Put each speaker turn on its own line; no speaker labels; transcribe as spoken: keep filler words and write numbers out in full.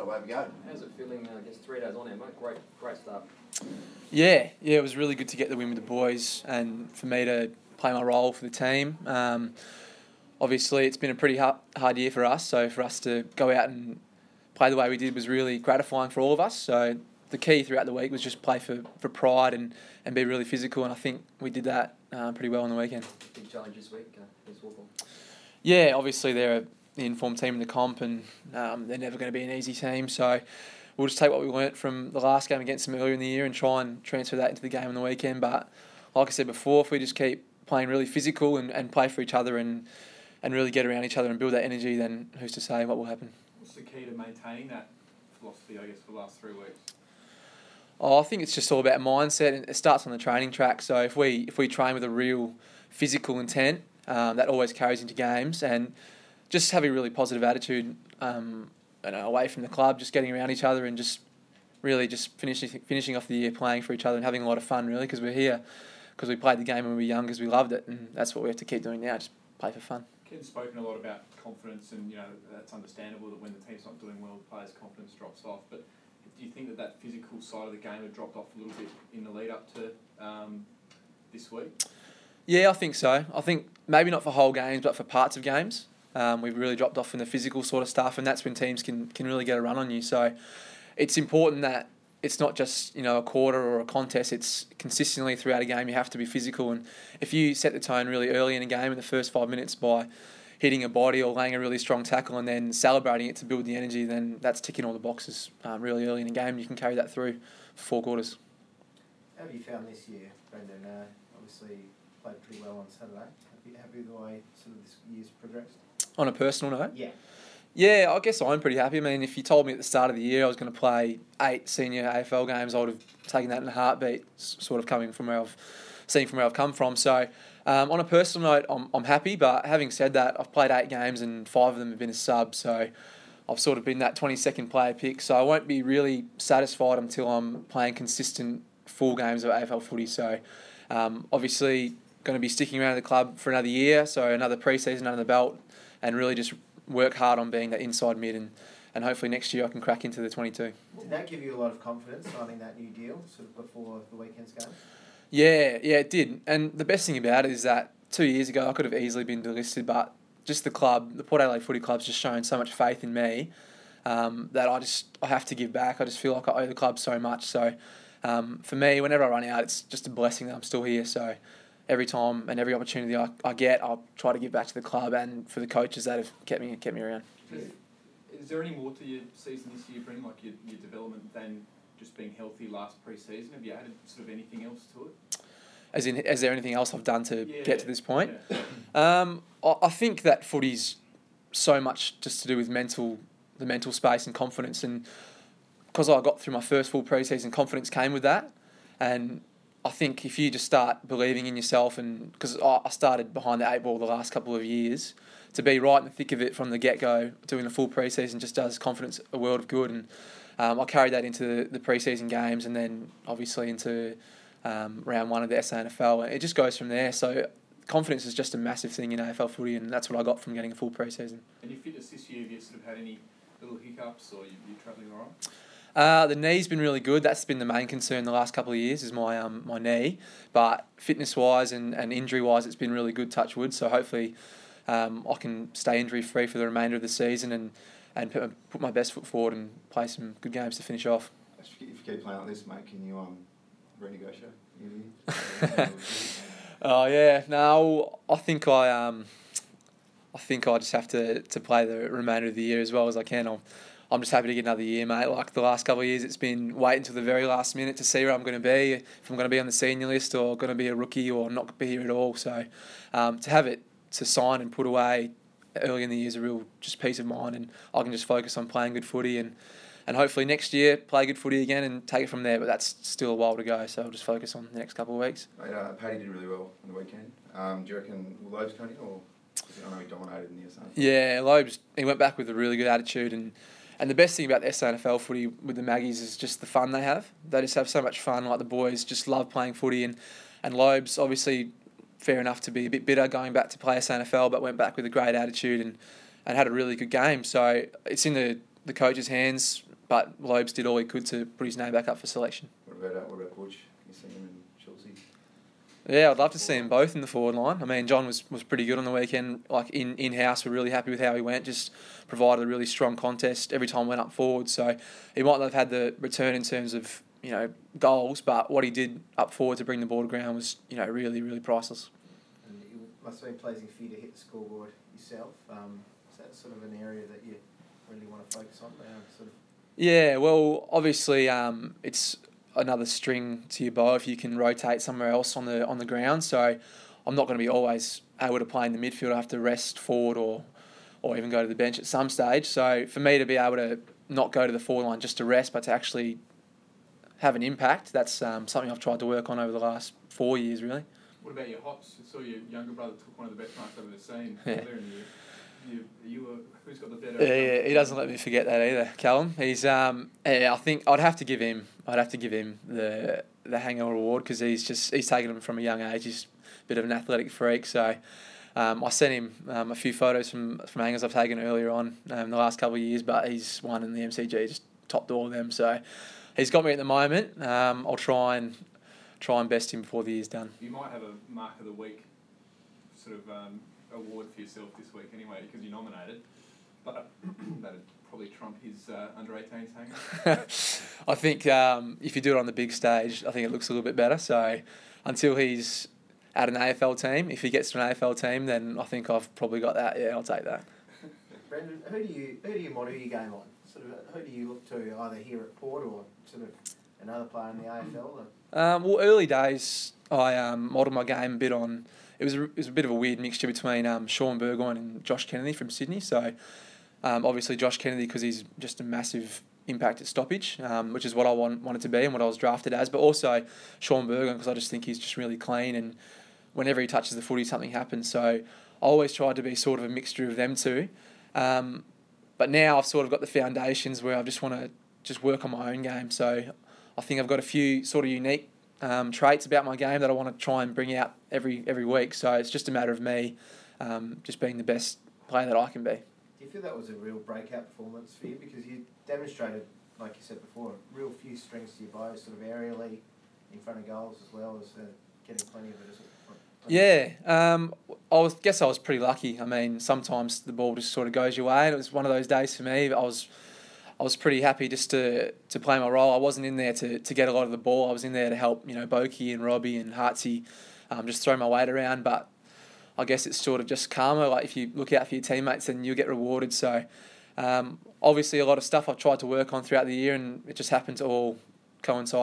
away we go.
How's it feeling, uh, I guess, three days on there, mate? Great, great start.
Yeah, yeah, it was really good to get the win with the boys and for me to play my role for the team. Um, obviously, it's been a pretty hard, hard year for us, so for us to go out and play the way we did was really gratifying for all of us. So the key throughout the week was just play for, for pride and, and be really physical, and I think we did that uh, pretty well on the weekend.
Big challenge this week uh, against Hawthorn.
Yeah, obviously they're the informed team in the comp, and um, they're never going to be an easy team, so we'll just take what we learnt from the last game against them earlier in the year and try and transfer that into the game on the weekend. But like I said before, if we just keep playing really physical and, and play for each other and, and really get around each other and build that energy, then who's to say what will happen.
What's the key to maintaining that philosophy, I guess, for the last three weeks?
Oh, I think it's just all about mindset, and it starts on the training track. So if we if we train with a real physical intent, um, that always carries into games, and just having a really positive attitude um, you know, away from the club, just getting around each other and just really just finishing finishing off the year playing for each other and having a lot of fun, really, because we're here because we played the game when we were young, because we loved it, and that's what we have to keep doing now, just play for fun.
Ken's spoken a lot about confidence, and you know that's understandable that when the team's not doing well, the players' confidence drops off. But do you think that that physical side of the game had dropped off a little bit in the lead up to um, this week?
Yeah, I think so. I think maybe not for whole games, but for parts of games. Um, we've really dropped off in the physical sort of stuff, and that's when teams can, can really get a run on you. So it's important that it's not just, you know, a quarter or a contest. It's consistently throughout a game you have to be physical, and if you set the tone really early in a game in the first five minutes by hitting a body or laying a really strong tackle and then celebrating it to build the energy, then that's ticking all the boxes um, really early in a game. You can carry that through for four quarters.
How have you found this year, Brendan? Uh, obviously played pretty well on Saturday. Happy, happy with the way sort of this year's progressed?
On a personal note?
Yeah.
Yeah, I guess I'm pretty happy. I mean, if you told me at the start of the year I was going to play eight senior A F L games, I would have taken that in a heartbeat, sort of coming from where I've seen from where I've come from. So um, on a personal note, I'm, I'm happy, but having said that, I've played eight games and five of them have been a sub, so I've sort of been that twenty-second player pick, so I won't be really satisfied until I'm playing consistent full games of A F L footy. So um, obviously going to be sticking around the club for another year, so another pre-season under the belt, and really just work hard on being that inside mid, and, and hopefully next year I can crack into the twenty-two.
Did that give you a lot of confidence signing that new deal sort of before the weekend's game?
Yeah, yeah, it did. And the best thing about it is that two years ago I could have easily been delisted, but just the club, the Port Adelaide Footy Club's just shown so much faith in me um, that I just I have to give back. I just feel like I owe the club so much. So um, for me, whenever I run out, it's just a blessing that I'm still here. So every time and every opportunity I, I get, I'll try to give back to the club and for the coaches that have kept me kept me around.
Is, is there any more to your season this year, Brendan, like your, your development than just being healthy last pre-season? Have you added sort of anything else to it?
As in, is there anything else I've done to
yeah,
get to this point?
Yeah.
Um, I, I think that footy's so much just to do with mental, the mental space and confidence, and because I got through my first full pre-season, confidence came with that, and I think if you just start believing in yourself, and because I, I started behind the eight ball the last couple of years, to be right in the thick of it from the get-go, doing a full pre-season just does confidence a world of good, and um, I carried that into the, the pre-season games and then obviously into um, round one of the S A N F L. It just goes from there. So confidence is just a massive thing in A F L footy, and that's what I got from getting a full pre-season.
And your fitness this year, have you sort of had any little hiccups, or you, you travelling all right?
Uh, the knee's been really good. That's been the main concern the last couple of years, is my um my knee. But fitness-wise and, and injury-wise, it's been really good, touch wood. So hopefully um, I can stay injury-free for the remainder of the season and, and put, put my best foot forward and play some good games to finish off.
If you keep playing like this, mate, can you um renegotiate?
Oh yeah, no, I think I um, I think I just have to, to play the remainder of the year as well as I can. I'm, I'm just happy to get another year, mate. Like the last couple of years, it's been wait until the very last minute to see where I'm going to be, if I'm going to be on the senior list or going to be a rookie or not be here at all. So um, to have it to sign and put away early in the year is a real just peace of mind, and I can just focus on playing good footy and. And hopefully next year, play good footy again and take it from there. But that's still a while to go, so I'll just focus on the next couple of weeks.
Mate, uh, Paddy did really well on the weekend. Um, do you reckon will Lobes come in, or I know he dominated in the S A N F L?
Yeah, Lobes, he went back with a really good attitude. And, and the best thing about the S A N F L footy with the Maggies is just the fun they have. They just have so much fun. Like the boys just love playing footy. And, and Lobes, obviously, fair enough to be a bit bitter going back to play S A N F L, but went back with a great attitude and, and had a really good game. So it's in the, the coach's hands but Lobes did all he could to put his name back up for selection.
What about uh, what about Butch? You seen him in Chelsea?
Yeah, I'd love to see them both in the forward line. I mean, John was, was pretty good on the weekend. Like in in house, we're really happy with how he went. Just provided a really strong contest every time he went up forward. So he might not have had the return in terms of you know goals, but what he did up forward to bring the ball to ground was you know really really priceless.
And it must have been pleasing for you to hit the scoreboard yourself. Um, is that sort of an area that you really want to focus on? Uh, sort of.
Yeah, well, obviously, um, it's another string to your bow if you can rotate somewhere else on the on the ground. So I'm not going to be always able to play in the midfield. I have to rest forward or or even go to the bench at some stage. So for me to be able to not go to the forward line just to rest, but to actually have an impact, that's um, something I've tried to work on over the last four years, really.
What about your hops? I saw your younger brother took one of the best marks I've ever seen
Yeah.
earlier in the year. You, you were, who's got the better?
Yeah, yeah, he doesn't let me forget that either, Callum. He's um, yeah, I think I'd have to give him, I'd have to give him the the Hanger award because he's just he's taken him from a young age. He's a bit of an athletic freak, so um, I sent him um, a few photos from from Hangers I've taken earlier on um, the last couple of years, but he's won in the M C G, just topped all of them. So he's got me at the moment. Um, I'll try and try and best him before the year's done.
You might have a mark of the week sort of um, award for yourself this week anyway because you're nominated, but that'd probably trump his uh, under eighteens Hanger.
I think um, if you do it on the big stage, I think it looks a little bit better. So until he's at an A F L team, if he gets to an A F L team, then I think I've probably got that. Yeah, I'll take that.
Brendan, who do you who do you model your game on? Sort of, who do you look to either here at Port or sort of another player in the A F L? Or?
Um, well, early days, I um, modelled my game a bit on. It was a, it was a bit of a weird mixture between um, Sean Burgoyne and Josh Kennedy from Sydney. So um, obviously Josh Kennedy because he's just a massive impact at stoppage, um, which is what I want, wanted to be and what I was drafted as. But also Sean Burgoyne because I just think he's just really clean and whenever he touches the footy, something happens. So I always tried to be sort of a mixture of them two. Um, but now I've sort of got the foundations where I just want to just work on my own game. So I think I've got a few sort of unique um, traits about my game that I want to try and bring out every every week. So it's just a matter of me um, just being the best player that I can be.
Do you feel that was a real breakout performance for you? Because you demonstrated, like you said before, a real few strings to your bow, sort of aerially in front of goals as well as uh, getting plenty of it as well.
Yeah, um, I was, guess I was pretty lucky. I mean, sometimes the ball just sort of goes your way, and it was one of those days for me. I was, I was pretty happy just to, to play my role. I wasn't in there to, to get a lot of the ball. I was in there to help, you know, Boki and Robbie and Hartsey, um, just throw my weight around. But I guess it's sort of just karma. Like if you look out for your teammates, then you'll get rewarded. So, um, obviously, a lot of stuff I've tried to work on throughout the year, and it just happened to all coincide.